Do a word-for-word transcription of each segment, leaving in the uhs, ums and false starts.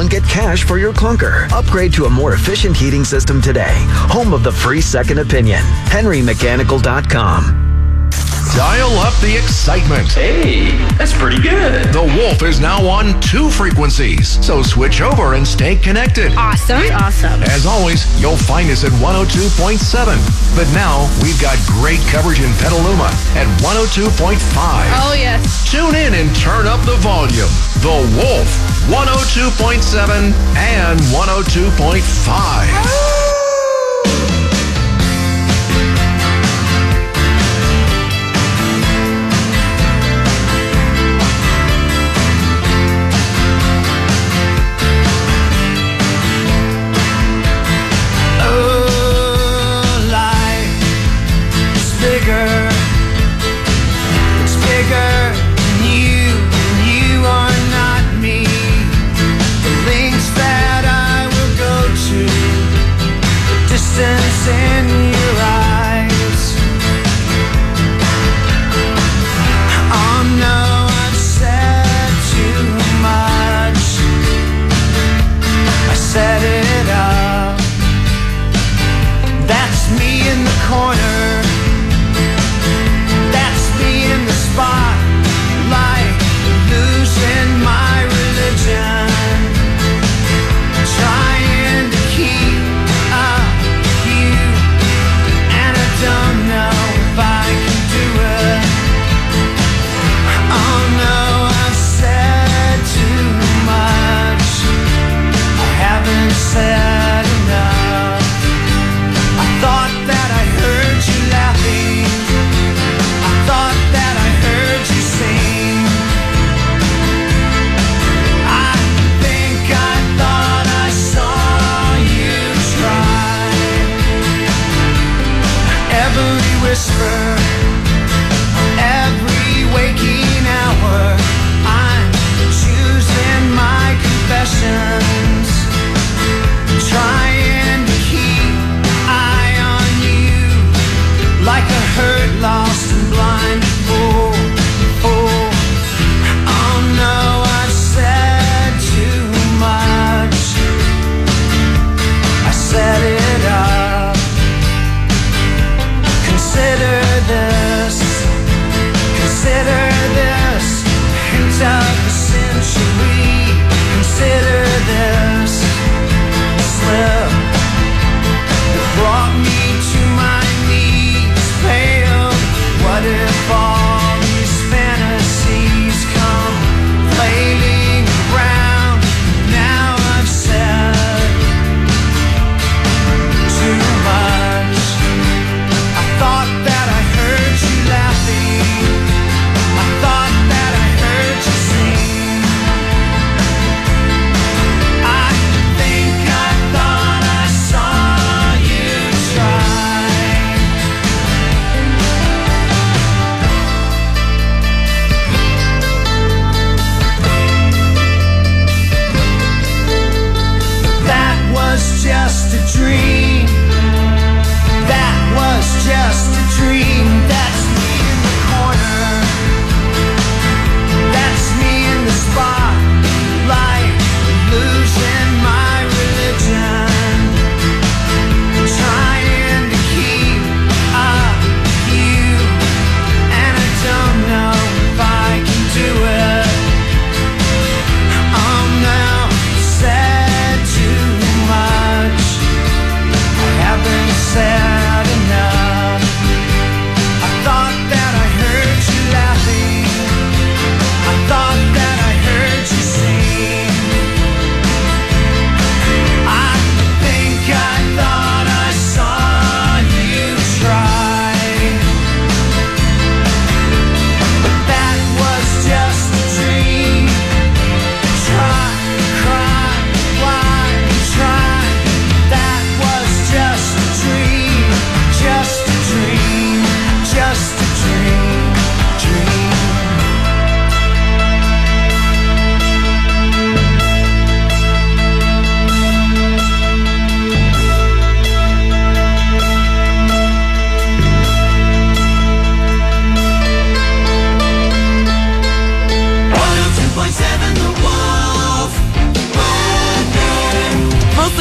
and get cash for your clunker. Upgrade to a more efficient heating system today. Home of the free second opinion. henry mechanical dot com. Dial up the excitement. Hey, that's pretty good. The Wolf is now on two frequencies, so switch over and stay connected. Awesome. Awesome. As always, you'll find us at one oh two point seven. But now, we've got great coverage in Petaluma at one oh two point five. Oh, yes. Tune in and turn up the volume. The Wolf, one oh two point seven and one oh two point five.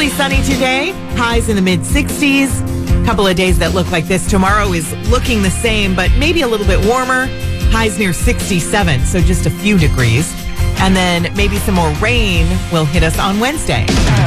Mostly sunny today. Highs in the mid sixties. A couple of days that look like this. Tomorrow is looking the same, but maybe a little bit warmer. Highs near sixty-seven, so just a few degrees. And then maybe some more rain will hit us on Wednesday.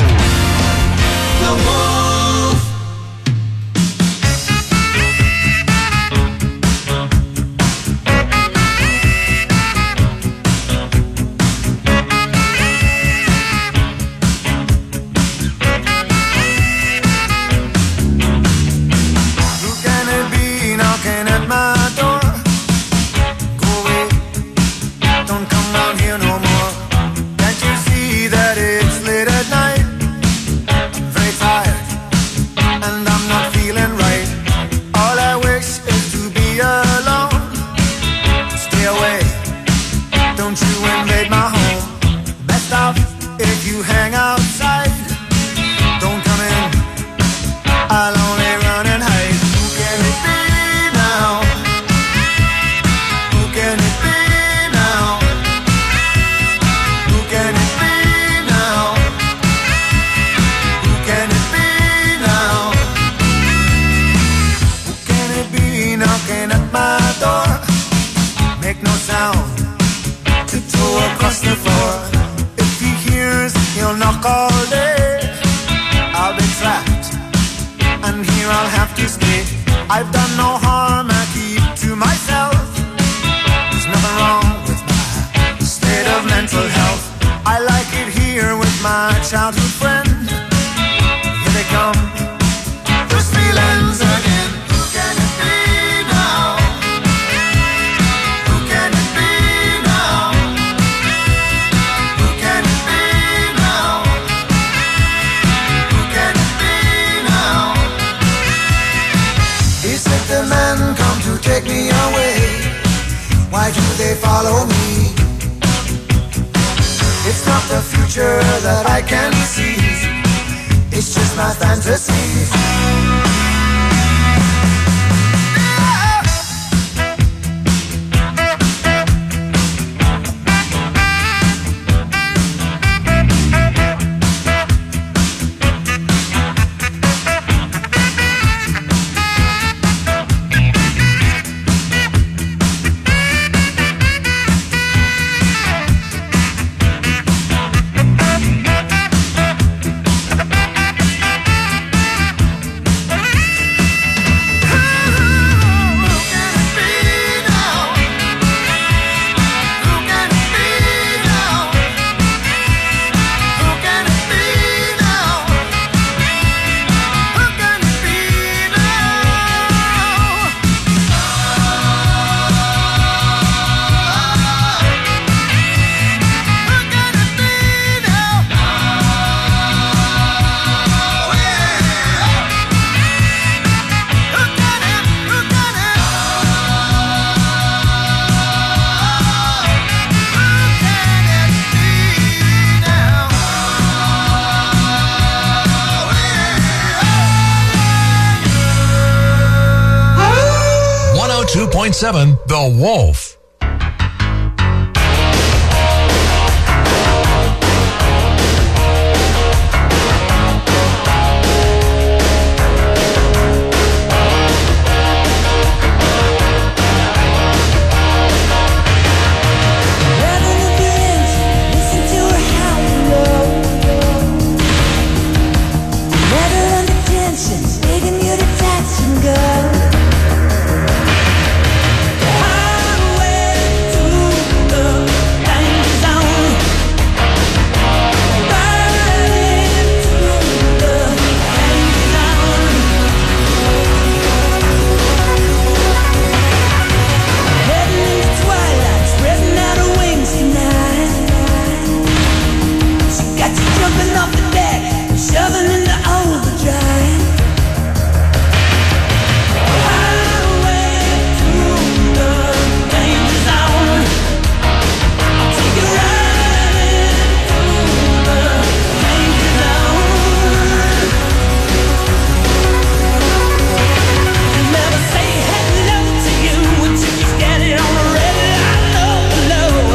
I've done no harm, I keep to myself. There's nothing wrong with my state of mental health. I like it here with my childhood friend. Here they come, those feelings again. Who can it be now? Who can it be now? Who can it be now? Who can it be now? Is it the men come to take me away? Why do they follow me? It's not the future that I can see. It's just my fantasies. two point seven The Wolf.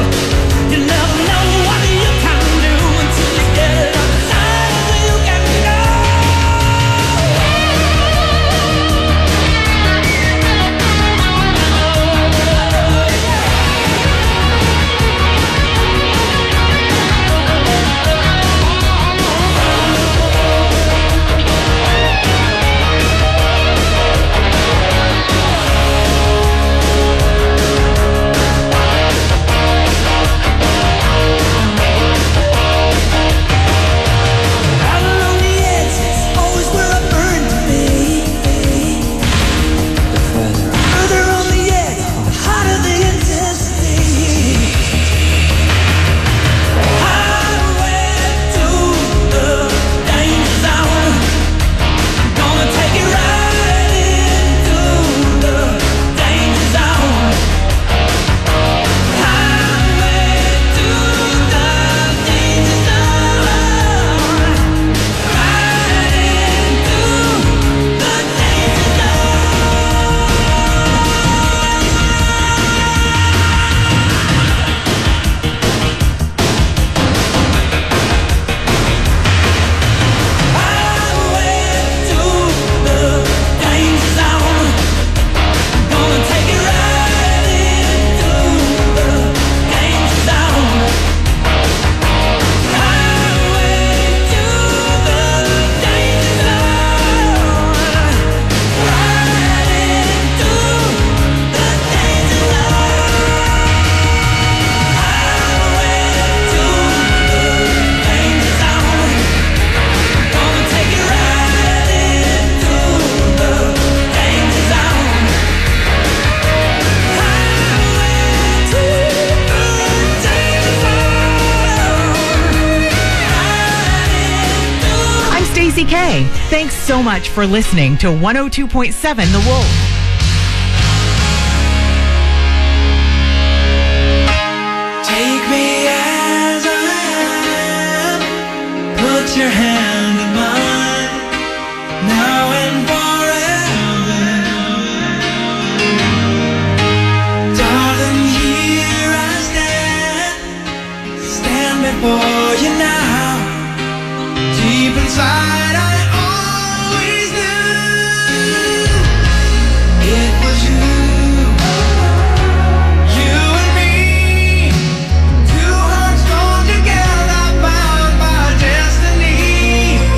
You never know what you can do until you get it on the line. You got me down. T C K. Thanks so much for listening to one oh two point seven The Wolf. Take me as I am. Put your hand in mine. Now and forever. Darling, here I stand. Stand before you now. Deep inside, I always knew it was you. You and me, two hearts joined together, bound by destiny.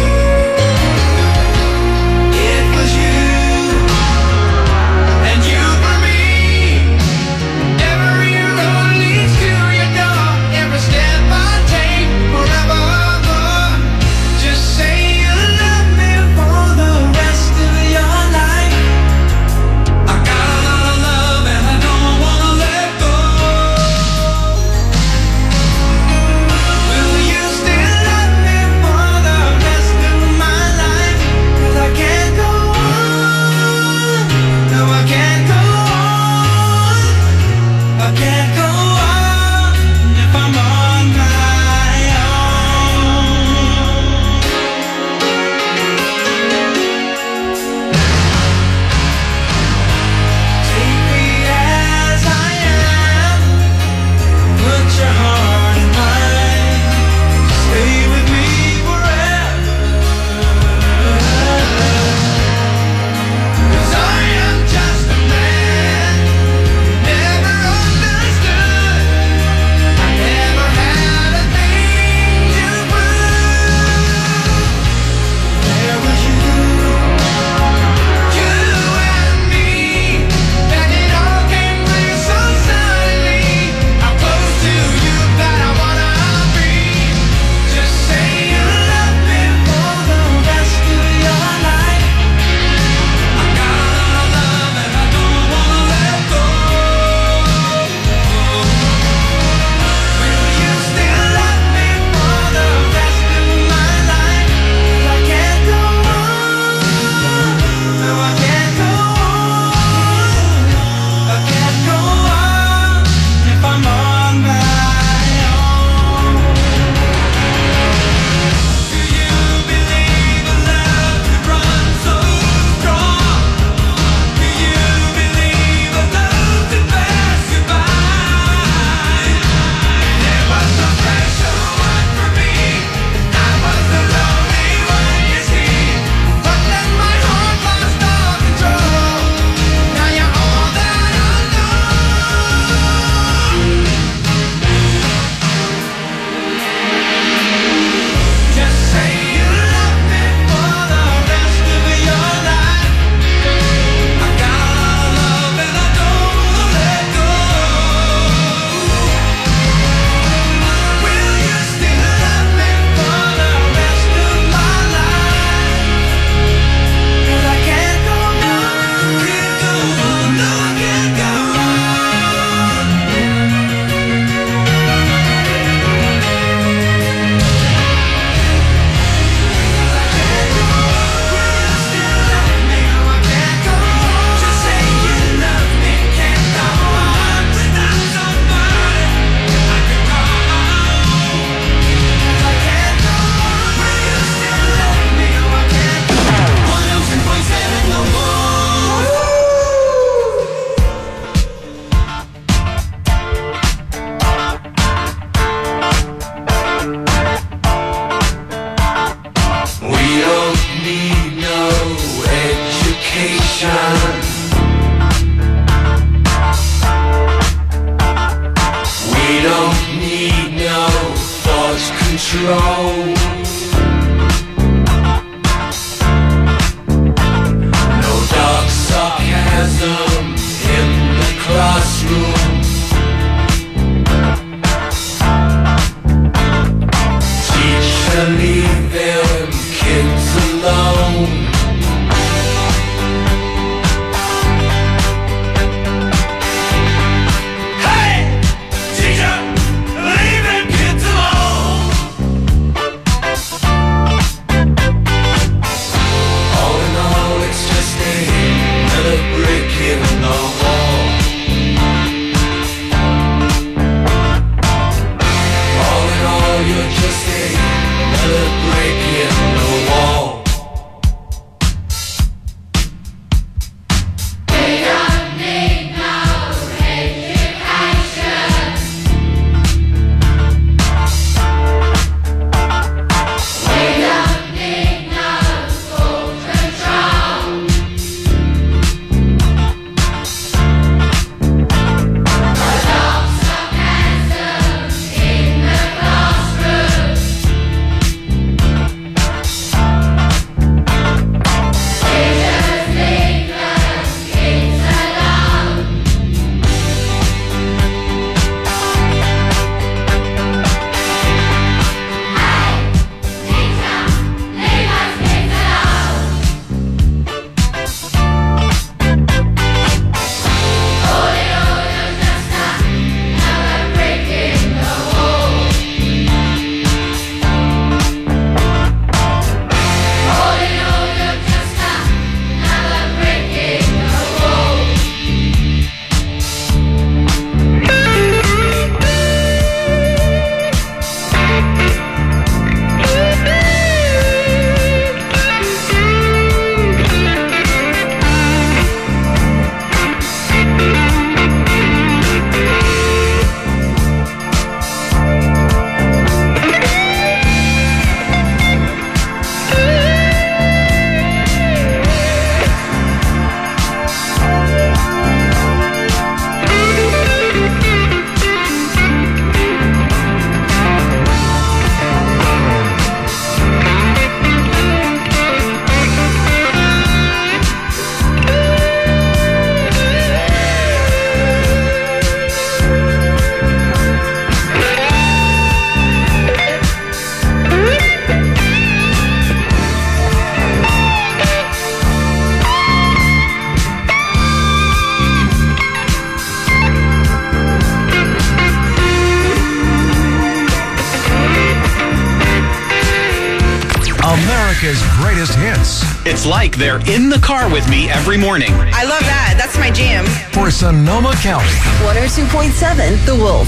America's greatest hits. It's like they're in the car with me every morning. I love that. That's my jam. For Sonoma County. one oh two point seven The Wolf.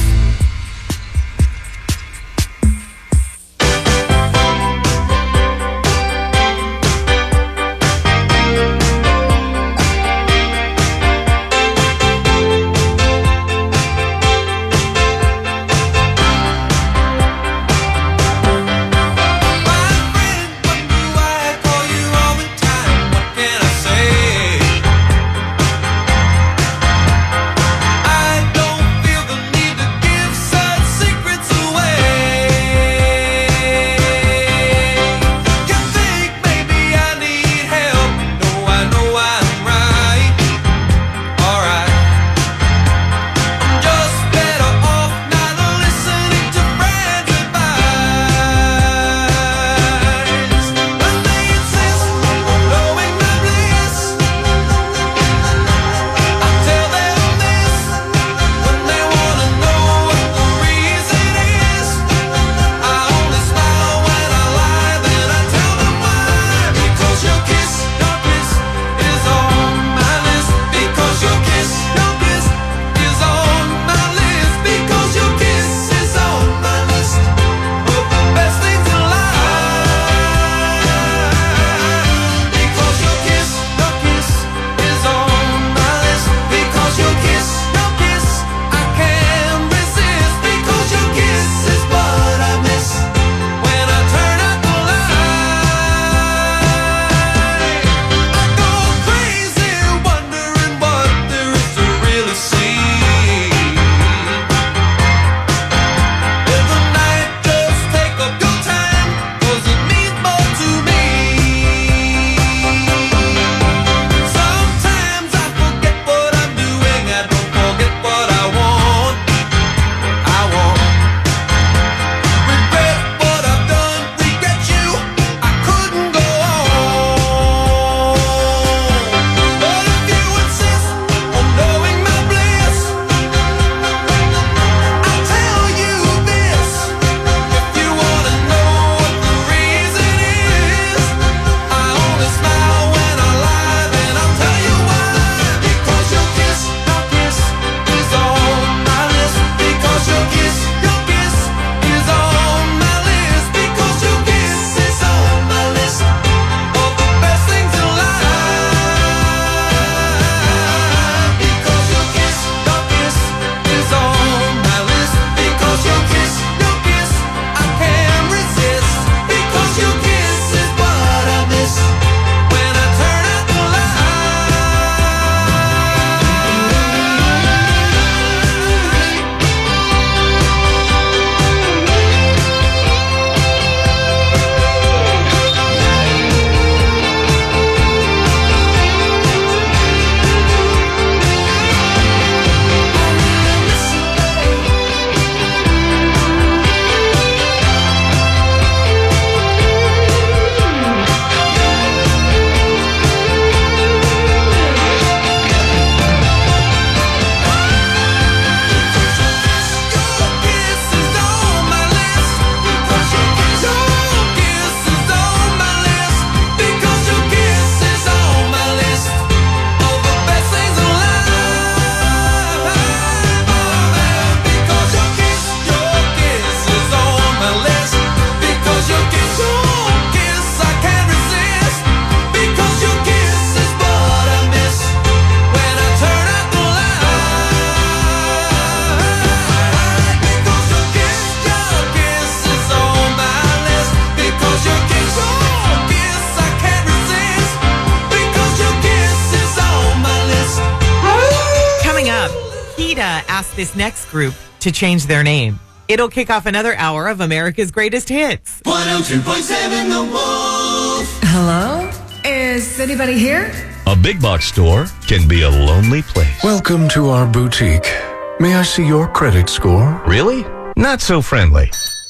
asked this next group to change their name. It'll kick off another hour of America's Greatest Hits. one oh two point seven The Wolf. Hello? Is anybody here? A big box store can be a lonely place. Welcome to our boutique. May I see your credit score? Really? Not so friendly.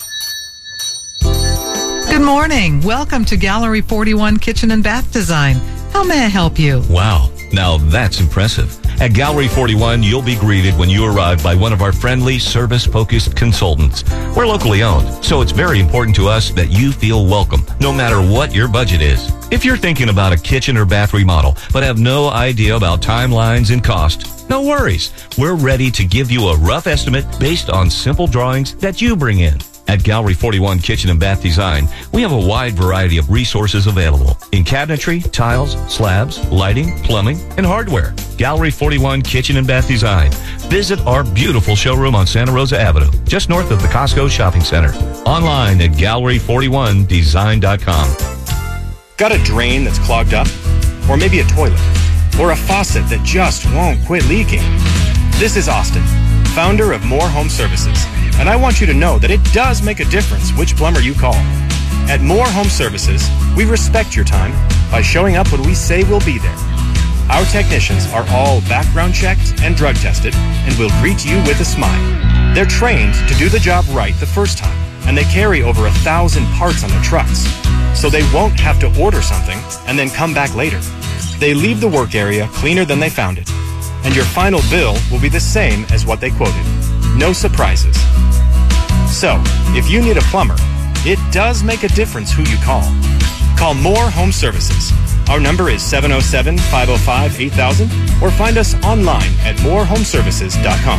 Good morning. Welcome to Gallery forty-one Kitchen and Bath Design. How may I help you? Wow, now that's impressive. At Gallery forty-one, you'll be greeted when you arrive by one of our friendly, service-focused consultants. We're locally owned, so it's very important to us that you feel welcome, no matter what your budget is. If you're thinking about a kitchen or bath remodel, but have no idea about timelines and cost, no worries. We're ready to give you a rough estimate based on simple drawings that you bring in. At Gallery forty-one Kitchen and Bath Design, we have a wide variety of resources available in cabinetry, tiles, slabs, lighting, plumbing, and hardware. Gallery forty-one Kitchen and Bath Design. Visit our beautiful showroom on Santa Rosa Avenue, just north of the Costco Shopping Center. Online at gallery forty-one design dot com. Got a drain that's clogged up? Or maybe a toilet? Or a faucet that just won't quit leaking? This is Austin, founder of More Home Services, and I want you to know that it does make a difference which plumber you call. At More Home Services, we respect your time by showing up when we say we'll be there. Our technicians are all background checked and drug tested and will greet you with a smile. They're trained to do the job right the first time, and they carry over a thousand parts on their trucks, so they won't have to order something and then come back later. They leave the work area cleaner than they found it, and your final bill will be the same as what they quoted. No surprises. So, if you need a plumber, it does make a difference who you call. Call More Home Services. Our number is seven oh seven, five oh five, eight thousand, or find us online at more home services dot com.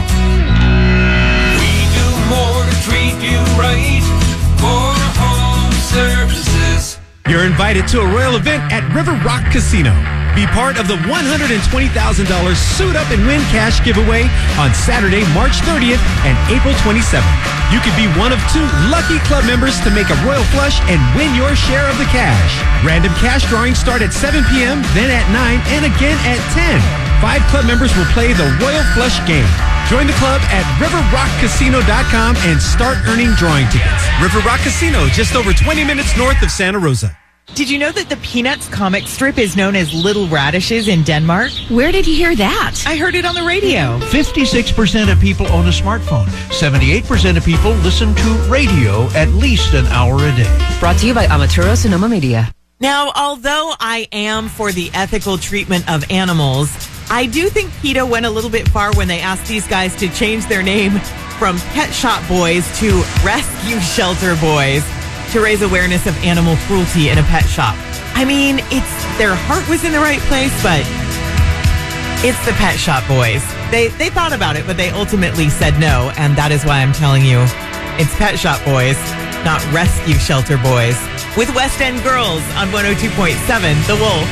We do more to treat you right. More Home Services. You're invited to a royal event at River Rock Casino. Be part of the one hundred twenty thousand dollars Suit Up and Win cash giveaway on Saturday, March thirtieth and April twenty-seventh. You could be one of two lucky club members to make a royal flush and win your share of the cash. Random cash drawings start at seven p.m., then at nine, and again at ten. Five club members will play the Royal Flush game. Join the club at river rock casino dot com and start earning drawing tickets. River Rock Casino, just over twenty minutes north of Santa Rosa. Did you know that the Peanuts comic strip is known as Little Radishes in Denmark? Where did you hear that? I heard it on the radio. fifty-six percent of people own a smartphone. seventy-eight percent of people listen to radio at least an hour a day. Brought to you by Amaturo Sonoma Media. Now, although I am for the ethical treatment of animals, I do think PETA went a little bit far when they asked these guys to change their name from Pet Shop Boys to Rescue Shelter Boys to raise awareness of animal cruelty in a pet shop. I mean, it's their heart was in the right place, but it's the Pet Shop Boys. They they thought about it, but they ultimately said no, and that is why I'm telling you, it's Pet Shop Boys, not Rescue Shelter Boys. With West End Girls on one oh two point seven, The Wolf.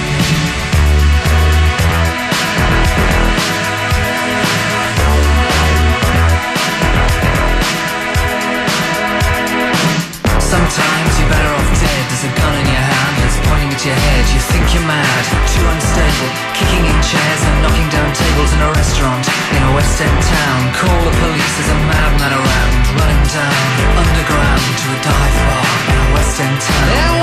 Sometimes you're better off dead. There's a gun in your hand, it's pointing at your head. You think you're mad, too unstable, kicking in chairs and knocking down tables in a restaurant in a West End town. Call the police, there's a madman around, running down underground to a dive bar in a West End town.